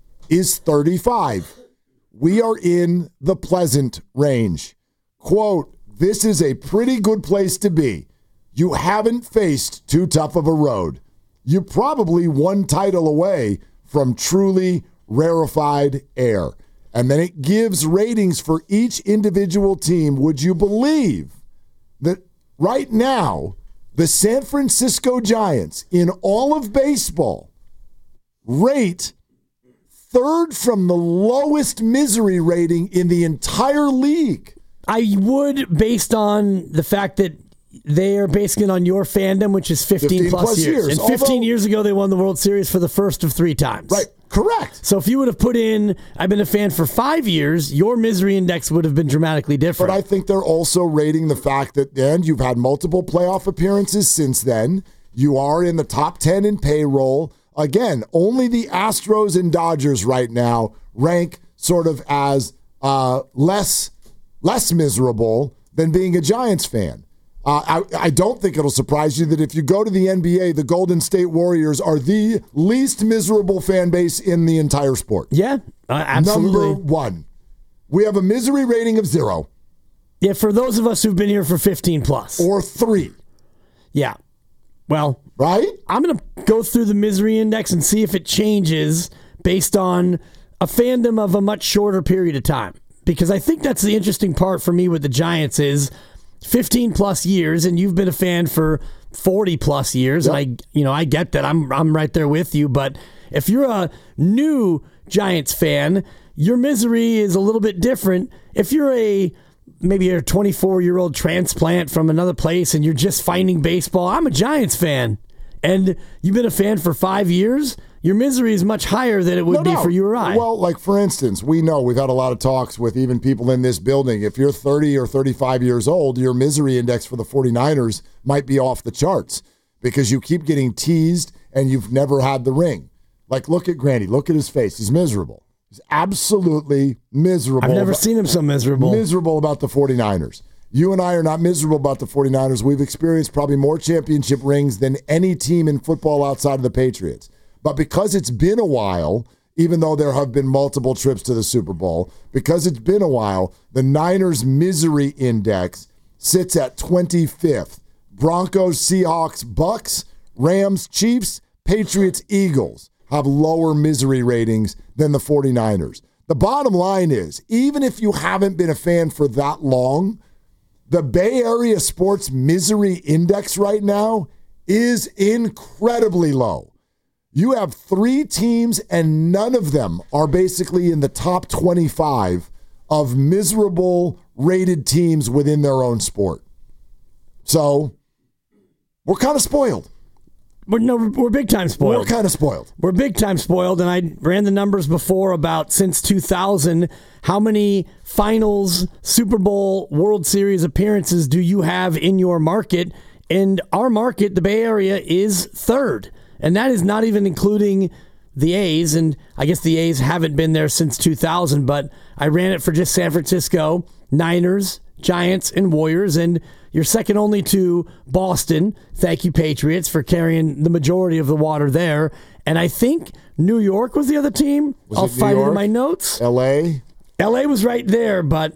is 35. We are in the pleasant range. Quote, this is a pretty good place to be. You haven't faced too tough of a road. You're probably one title away from truly rarefied air. And then it gives ratings for each individual team. Would you believe that right now, the San Francisco Giants in all of baseball rate third from the lowest misery rating in the entire league. I would, based on the fact that they are basing it on your fandom, which is 15 plus years. And 15 years ago, they won the World Series for the first of 3 times. Right, correct. So if you would have put in, I've been a fan for 5 years, your misery index would have been dramatically different. But I think they're also rating the fact that, and you've had multiple playoff appearances since then. You are in the top 10 in payroll. Again, only the Astros and Dodgers right now rank sort of as less miserable than being a Giants fan. I don't think it'll surprise you that if you go to the NBA, the Golden State Warriors are the least miserable fan base in the entire sport. Yeah, absolutely. Number 1. We have a misery rating of 0. Yeah, for those of us who've been here for 15 plus. Or 3. Yeah. Well, right? I'm going to go through the misery index and see if it changes based on a fandom of a much shorter period of time. Because I think that's the interesting part for me with the Giants is 15 plus years, and you've been a fan for 40 plus years. Yep. And I get that. I'm right there with you. But if you're a new Giants fan, your misery is a little bit different. If you're maybe a 24-year-old transplant from another place and you're just finding baseball, I'm a Giants fan, and you've been a fan for 5 years, your misery is much higher than it would be for you or I. Well, like for instance, we've had a lot of talks with even people in this building. If you're 30 or 35 years old, your misery index for the 49ers might be off the charts because you keep getting teased and you've never had the ring. Like, look at Grandy. Look at his face. He's miserable. He's absolutely miserable. I've never seen him so miserable. Miserable about the 49ers. You and I are not miserable about the 49ers. We've experienced probably more championship rings than any team in football outside of the Patriots. But because it's been a while, even though there have been multiple trips to the Super Bowl, because it's been a while, the Niners' misery index sits at 25th. Broncos, Seahawks, Bucks, Rams, Chiefs, Patriots, Eagles have lower misery ratings than the 49ers. The bottom line is, even if you haven't been a fan for that long, the Bay Area sports misery index right now is incredibly low. You have 3 teams, and none of them are basically in the top 25 of miserable rated teams within their own sport. So we're kind of spoiled. We're big time spoiled. We're kind of spoiled. We're big time spoiled, and I ran the numbers before about since 2000. How many finals, Super Bowl, World Series appearances do you have in your market? And our market, the Bay Area, is 3rd. And that is not even including the A's, and I guess the A's haven't been there since 2000, but I ran it for just San Francisco, Niners, Giants, and Warriors, and you're second only to Boston. Thank you, Patriots, for carrying the majority of the water there. And I think New York was the other team. I'll find it in my notes. L.A.? L.A. was right there, but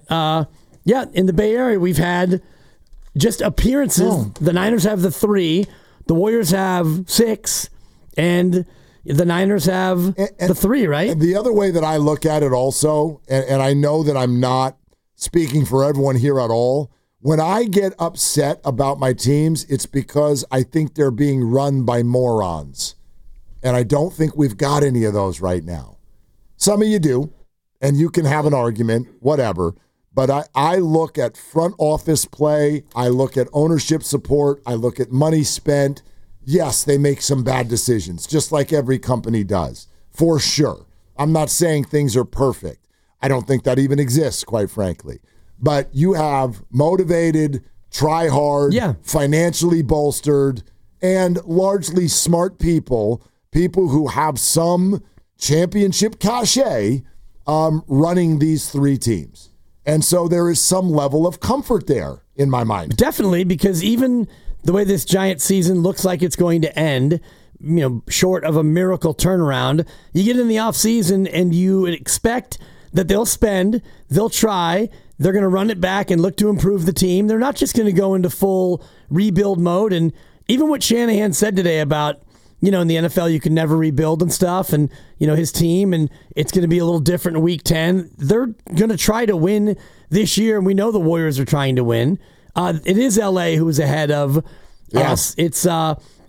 in the Bay Area, we've had just appearances. Oh. The Niners have the 3. The Warriors have 6, and the Niners have the 3, right? And the other way that I look at it also, and I know that I'm not speaking for everyone here at all, when I get upset about my teams, it's because I think they're being run by morons. And I don't think we've got any of those right now. Some of you do, and you can have an argument, whatever. But I look at front office play. I look at ownership support. I look at money spent. Yes, they make some bad decisions, just like every company does, for sure. I'm not saying things are perfect. I don't think that even exists, quite frankly. But you have motivated, try hard, financially bolstered, and largely smart people who have some championship cachet running these 3 teams. And so there is some level of comfort there in my mind. Definitely, because even the way this Giant season looks like it's going to end, short of a miracle turnaround, you get in the offseason and you expect that they'll spend, they'll try, they're going to run it back and look to improve the team. They're not just going to go into full rebuild mode. And even what Shanahan said today about, in the NFL, you can never rebuild and stuff, and, his team, and it's going to be a little different in week 10. They're going to try to win this year, and we know the Warriors are trying to win. It is LA who is ahead of us. It's, but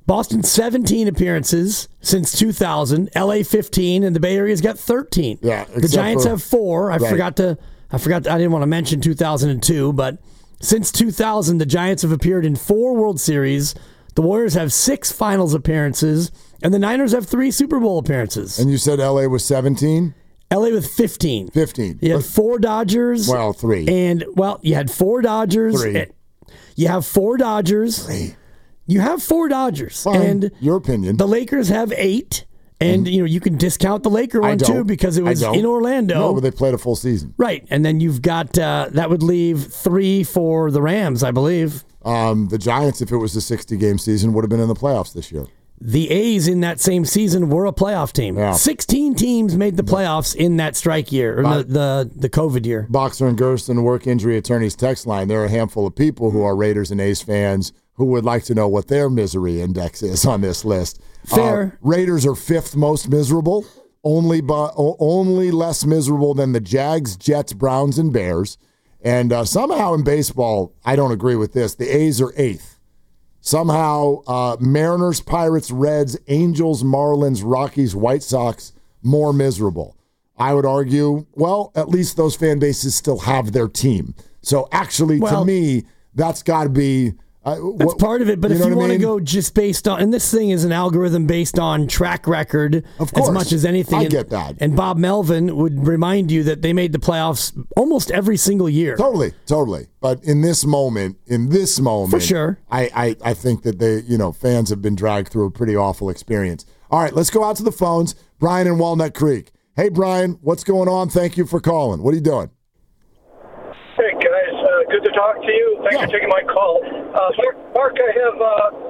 Boston 17 appearances since 2000, LA 15, and the Bay Area's got 13. Yeah, the Giants have 4. I forgot. I didn't want to mention 2002, but since 2000, the Giants have appeared in 4 World Series. The Warriors have 6 finals appearances, and the Niners have 3 Super Bowl appearances. And you said LA was 17? LA with 15. 15. You had 4 Dodgers. Well, 3. And, you had 4 Dodgers. 3. You have 4 Dodgers. 3. You have 4 Dodgers. Fine. And your opinion. The Lakers have 8. And, you can discount the Laker one, too, because it was in Orlando. No, but they played a full season. Right. And then you've got, that would leave 3 for the Rams, I believe. The Giants, if it was a 60-game season, would have been in the playoffs this year. The A's in that same season were a playoff team. Yeah. 16 teams made the playoffs in that strike year, or the COVID year. Boxer and Gersten, work injury attorneys text line. There are a handful of people who are Raiders and A's fans who would like to know what their misery index is on this list. Fair. Raiders are 5th most miserable, only less miserable than the Jags, Jets, Browns, and Bears. And somehow in baseball, I don't agree with this. The A's are 8th. Somehow, Mariners, Pirates, Reds, Angels, Marlins, Rockies, White Sox, more miserable. I would argue, at least those fan bases still have their team. So actually, to me, that's got to be... that's part of it, but if you want to go just based on, and this thing is an algorithm based on track record as much as anything. I get that. And Bob Melvin would remind you that they made the playoffs almost every single year. Totally. But in this moment, for sure, I think that they, fans have been dragged through a pretty awful experience. All right, let's go out to the phones. Brian in Walnut Creek. Hey, Brian, what's going on? Thank you for calling. What are you doing? Hey, guys. Good to talk to you. Thanks for taking my call. Mark, I have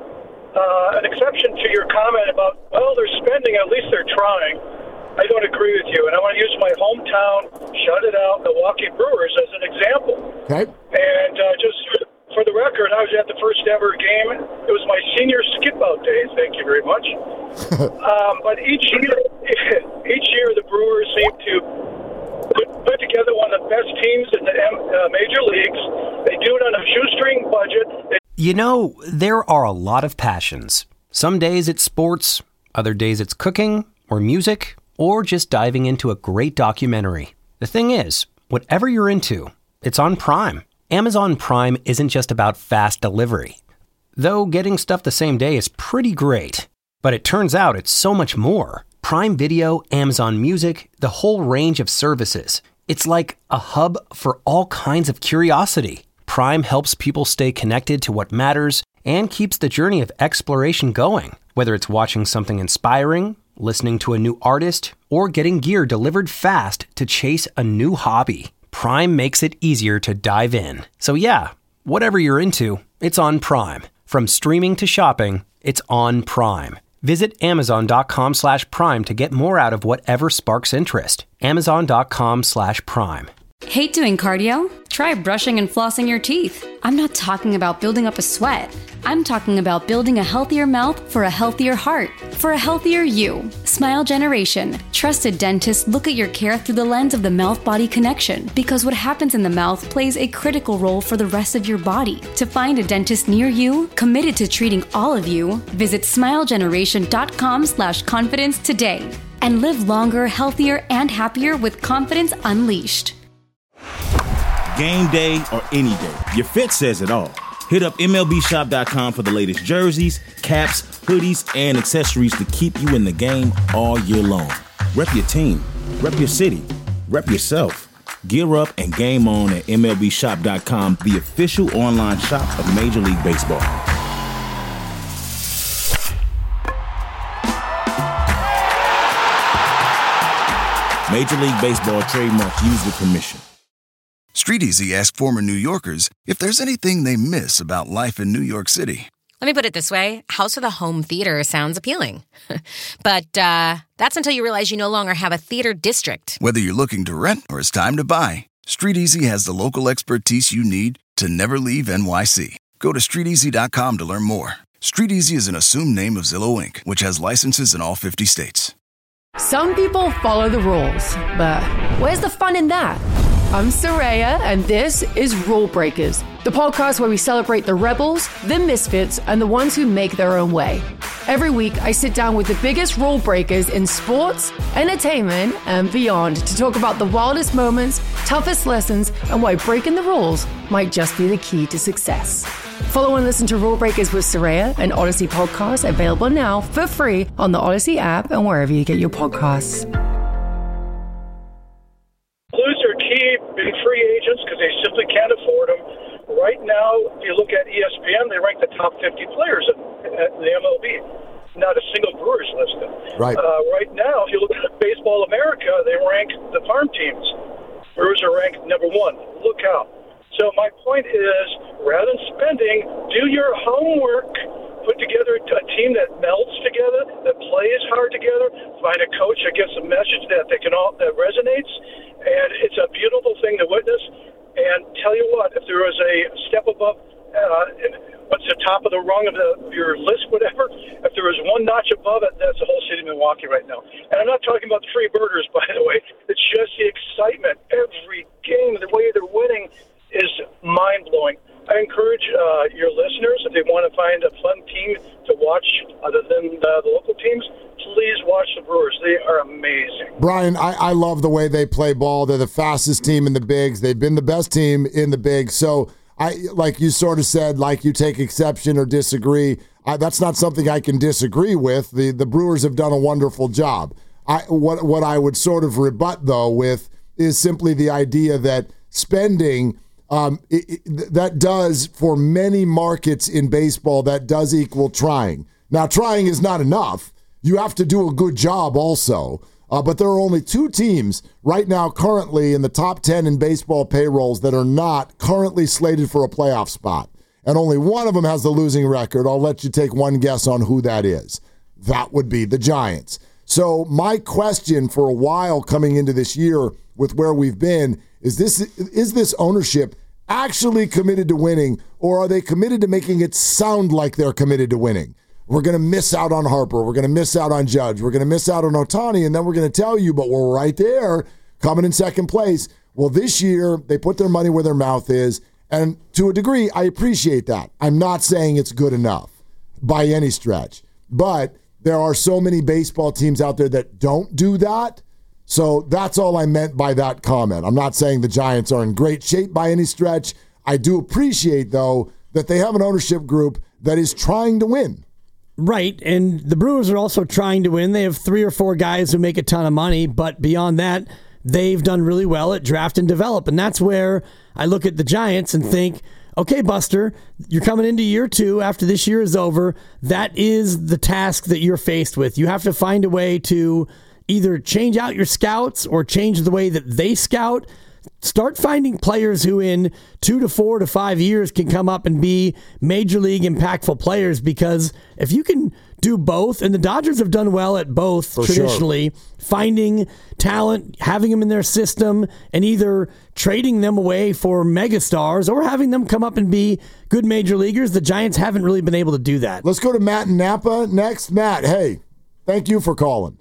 an exception to your comment about, they're spending, at least they're trying. I don't agree with you, and I want to use my hometown, shut it out, Milwaukee Brewers as an example. Okay. And just for the record, I was at the first ever game. It was my senior skip-out day. Thank you very much. But each year the Brewers seem to put together one of the best teams in the major leagues. They do it on a shoestring budget. There are a lot of passions. Some days it's sports, other days it's cooking or music, or just diving into a great documentary. The thing is, whatever you're into, it's on Prime. Amazon Prime isn't just about fast delivery. Though getting stuff the same day is pretty great. But it turns out it's so much more. Prime Video, Amazon Music, the whole range of services. It's like a hub for all kinds of curiosity. Prime helps people stay connected to what matters and keeps the journey of exploration going. Whether it's watching something inspiring, listening to a new artist, or getting gear delivered fast to chase a new hobby, Prime makes it easier to dive in. So yeah, whatever you're into, it's on Prime. From streaming to shopping, it's on Prime. Visit Amazon.com/Prime to get more out of whatever sparks interest. Amazon.com/Prime. Hate doing cardio? Try brushing and flossing your teeth. I'm not talking about building up a sweat. I'm talking about building a healthier mouth for a healthier heart, for a healthier you. Smile Generation. Trusted dentists look at your care through the lens of the mouth-body connection, because what happens in the mouth plays a critical role for the rest of your body. To find a dentist near you, committed to treating all of you, visit smilegeneration.com/confidence today and live longer, healthier, and happier with confidence unleashed. Game day or any day, your fit says it all. Hit up MLBshop.com for the latest jerseys, caps, hoodies, and accessories to keep you in the game all year long. Rep your team, rep your city, rep yourself. Gear up and game on at MLBshop.com, the official online shop of Major League Baseball. Major League Baseball trademarks used with permission. StreetEasy asked former New Yorkers if there's anything they miss about life in New York City. Let me put it this way. House with a home theater sounds appealing. But that's until you realize you no longer have a theater district. Whether you're looking to rent or it's time to buy, StreetEasy has the local expertise you need to never leave NYC. Go to StreetEasy.com to learn more. StreetEasy is an assumed name of Zillow Inc., which has licenses in all 50 states. Some people follow the rules, but where's the fun in that? I'm Soraya, and this is Rule Breakers, the podcast where we celebrate the rebels, the misfits, and the ones who make their own way. Every week, I sit down with the biggest rule breakers in sports, entertainment, and beyond to talk about the wildest moments, toughest lessons, and why breaking the rules might just be the key to success. Follow and listen to Rule Breakers with Soraya, an Odyssey podcast available now for free on the Odyssey app and wherever you get your podcasts. Blues are key being free agents because they simply can't afford them. Right now, if you look at ESPN, they rank the top 50 players at the MLB. Not a single Brewers listed. Right. Right now, if you look at Baseball America, they rank the farm teams. Brewers are ranked number 1. Look out. So my point is, rather than spending, do your homework. Put together a team that melds together, that plays hard together. Find a coach that gets a message that that resonates, and it's a beautiful thing to witness. And tell you what, if there was a step above, what's the top of the rung of your list, whatever, if there was one notch above it, that's the whole city of Milwaukee right now. And I'm not talking about the free birders, by the way. It's just the excitement. Every game, the way they're winning is mind-blowing. I encourage your listeners, if they want to find a fun team to watch other than the local teams, please watch the Brewers. They are amazing. Brian, I love the way they play ball. They're the fastest team in the bigs. They've been the best team in the bigs. So, like you sort of said, like you take exception or disagree. That's not something I can disagree with. The Brewers have done a wonderful job. What I would sort of rebut, though, with is simply the idea that spending – that does, for many markets in baseball, that does equal trying. Now, trying is not enough. You have to do a good job also. But there are only 2 teams right now currently in the top 10 in baseball payrolls that are not currently slated for a playoff spot. And only one of them has the losing record. I'll let you take one guess on who that is. That would be the Giants. So my question for a while coming into this year with where we've been is this ownership actually committed to winning, or are they committed to making it sound like they're committed to winning? We're going to miss out on Harper. We're going to miss out on Judge. We're going to miss out on Ohtani, and then we're going to tell you, but we're right there coming in second place. Well, this year, they put their money where their mouth is, and to a degree, I appreciate that. I'm not saying it's good enough by any stretch, but there are so many baseball teams out there that don't do that. So that's all I meant by that comment. I'm not saying the Giants are in great shape by any stretch. I do appreciate, though, that they have an ownership group that is trying to win. Right, and the Brewers are also trying to win. They have 3 or 4 guys who make a ton of money, but beyond that, they've done really well at draft and develop. And that's where I look at the Giants and think, okay, Buster, you're coming into year 2 after this year is over. That is the task that you're faced with. You have to find a way to either change out your scouts or change the way that they scout. Start finding players who in 2 to 4 to 5 years can come up and be major league impactful players, because if you can do both, and the Dodgers have done well at both traditionally, finding talent, having them in their system, and either trading them away for megastars or having them come up and be good major leaguers, the Giants haven't really been able to do that. Let's go to Matt in Napa next. Matt, hey, thank you for calling.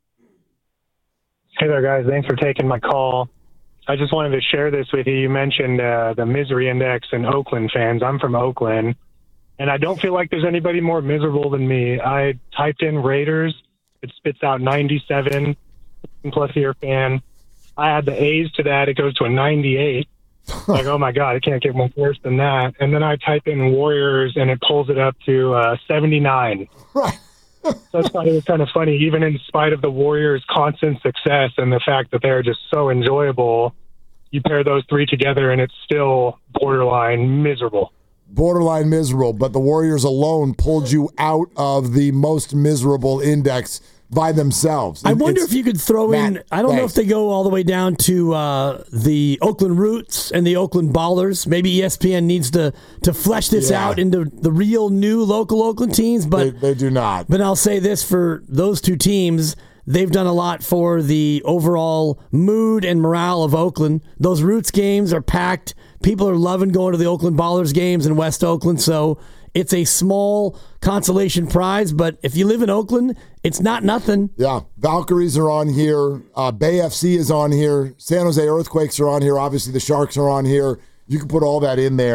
Hey there, guys. Thanks for taking my call. I just wanted to share this with you. You mentioned the misery index and Oakland fans. I'm from Oakland, and I don't feel like there's anybody more miserable than me. I typed in Raiders. It spits out 97, plus year fan. I add the A's to that. It goes to a 98. Like, oh, my God, it can't get much worse than that. And then I type in Warriors, and it pulls it up to 79. So I thought it was kind of funny, even in spite of the Warriors' constant success and the fact that they're just so enjoyable, you pair those 3 together and it's still borderline miserable. Borderline miserable, but the Warriors alone pulled you out of the most miserable index by themselves. I wonder if you could throw in, I don't know if they go all the way down to the Oakland Roots and the Oakland Ballers. Maybe ESPN needs to flesh this out into the real new local Oakland teams, but they do not. But I'll say this for those 2 teams, they've done a lot for the overall mood and morale of Oakland. Those Roots games are packed. People are loving going to the Oakland Ballers games in West Oakland, so it's a small consolation prize, but if you live in Oakland, it's not nothing. Yeah, Valkyries are on here. Bay FC is on here. San Jose Earthquakes are on here. Obviously, the Sharks are on here. You can put all that in there.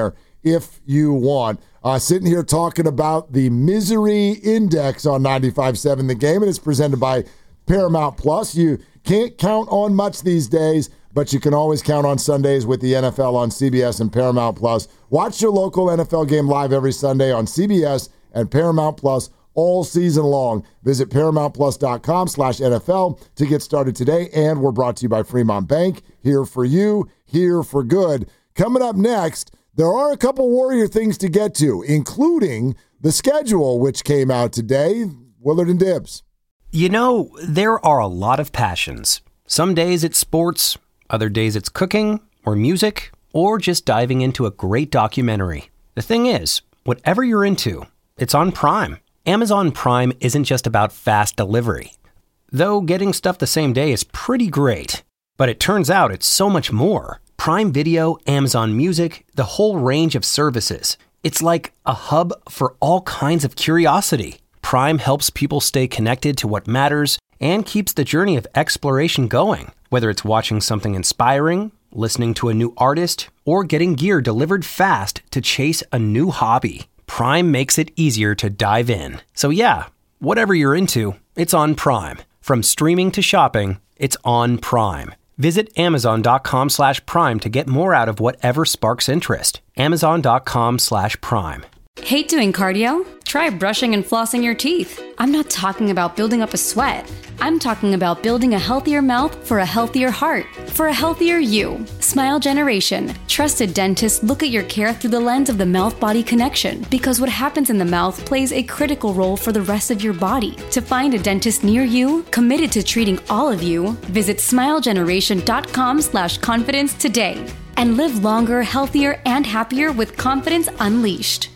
if you want. Sitting here talking about the Misery Index on 95.7 The Game, and it's presented by Paramount Plus. You can't count on much these days, but you can always count on Sundays with the NFL on CBS and Paramount Plus. Watch your local NFL game live every Sunday on CBS and Paramount Plus all season long. Visit ParamountPlus.com/NFL to get started today. And we're brought to you by Fremont Bank. Here for you, here for good. Coming up next, there are a couple Warrior things to get to, including the schedule, which came out today. Willard and Dibs. You know, there are a lot of passions. Some days it's sports, other days it's cooking or music, or just diving into a great documentary. The thing is, whatever you're into, it's on Prime. Amazon Prime isn't just about fast delivery. Though getting stuff the same day is pretty great. But it turns out it's so much more. Prime Video, Amazon Music, the whole range of services. It's like a hub for all kinds of curiosity. Prime helps people stay connected to what matters and keeps the journey of exploration going. Whether it's watching something inspiring, listening to a new artist, or getting gear delivered fast to chase a new hobby, Prime makes it easier to dive in. So yeah, whatever you're into, it's on Prime. From streaming to shopping, it's on Prime. Visit Amazon.com/Prime to get more out of whatever sparks interest. Amazon.com/Prime. Hate doing cardio? Try brushing and flossing your teeth. I'm not talking about building up a sweat. I'm talking about building a healthier mouth for a healthier heart, for a healthier you. Smile Generation. Trusted dentists look at your care through the lens of the mouth-body connection, because what happens in the mouth plays a critical role for the rest of your body. To find a dentist near you, committed to treating all of you, visit smilegeneration.com/confidence today and live longer, healthier, and happier with confidence unleashed.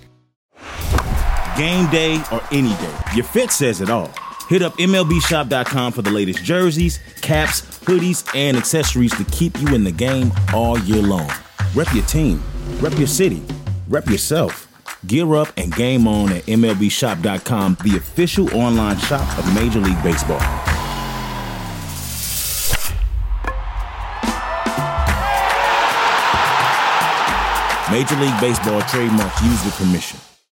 Game day or any day, your fit says it all. Hit up MLBshop.com for the latest jerseys, caps, hoodies, and accessories to keep you in the game all year long. Rep your team, rep your city, rep yourself. Gear up and game on at MLBshop.com, the official online shop of Major League Baseball. Major League Baseball trademark used with permission.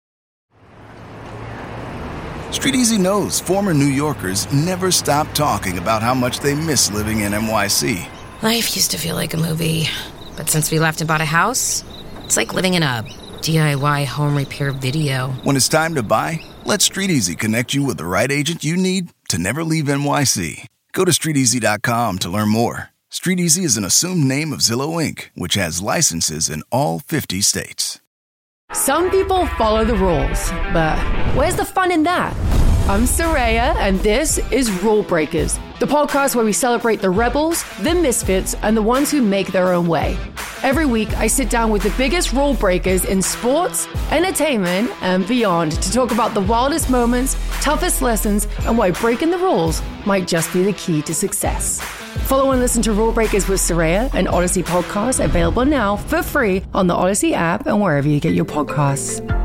StreetEasy knows former New Yorkers never stop talking about how much they miss living in NYC. Life used to feel like a movie, but since we left and bought a house, it's like living in a DIY home repair video. When it's time to buy, let StreetEasy connect you with the right agent you need to never leave NYC. Go to StreetEasy.com to learn more. StreetEasy is an assumed name of Zillow Inc., which has licenses in all 50 states. Some people follow the rules, but where's the fun in that? I'm Soraya, and this is Rule Breakers, the podcast where we celebrate the rebels, the misfits, and the ones who make their own way. Every week, I sit down with the biggest rule breakers in sports, entertainment, and beyond to talk about the wildest moments, toughest lessons, and why breaking the rules might just be the key to success. Follow and listen to Rule Breakers with Soraya, an Odyssey podcast available now for free on the Odyssey app and wherever you get your podcasts.